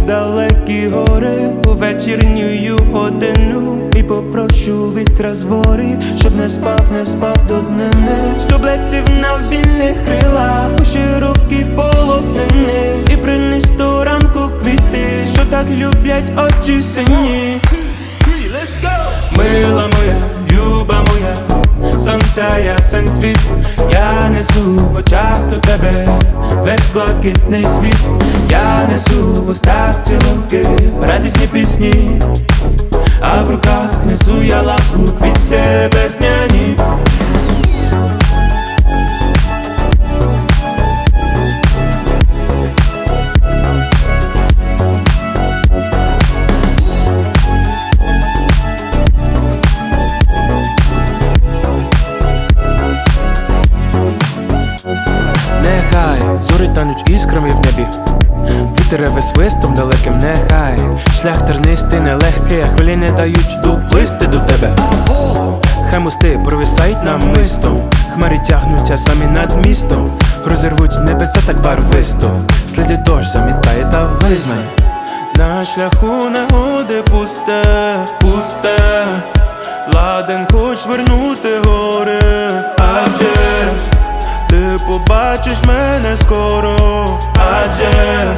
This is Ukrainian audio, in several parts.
в далекі гори у вечірню годину і попрошу вітра з гори, щоб не спав до днини, щоб летів на вільних крилах у широкі полотнини і приніс до ранку квіти, що так люблять очі сині. Мила моя, люба моя, сонця ясен світ, я несу в очах до тебе весь блакитний світ. Я несу в устах цілунки, радісні пісні, а в руках несу я ласку, квіти весняні. Нехай зорі тануть іскрами в небі, вітер реве свистом далеким, нехай шлях тернистий, нелегкий, а хвилі не дають доплисти до тебе. Хай мости провисають намистом, хмарі тягнуться самі над містом, розірвуть небеса так барвисто, слідить дощ, замітає та визнай. На шляху негоди пусте, ладен хоч вернути гори, адже ти побачиш мене скоро, адже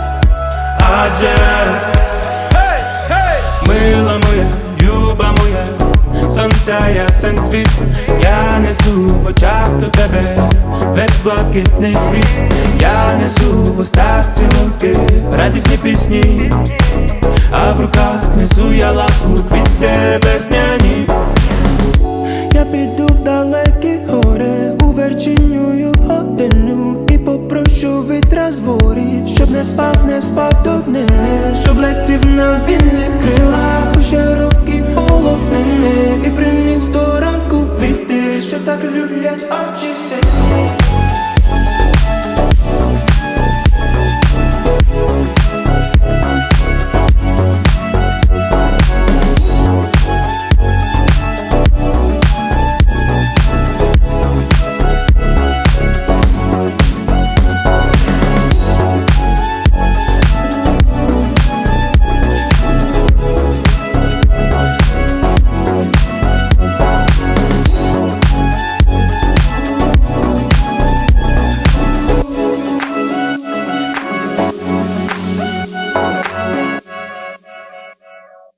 мила моя, люба моя, сонця ясен світ, я несу в очах до тебе весь блакитний світ. Я несу в устах цілунки, радісні пісні, а в руках несу я ласку, квіти весняні. Я піду в далекі гори у вечірню годину і попрошу вітра з ворів, щоб не спав до днини, щоб летів на вільних крилах у широкі полотнини і приніс до ранку квіти, що так люблять очі сині.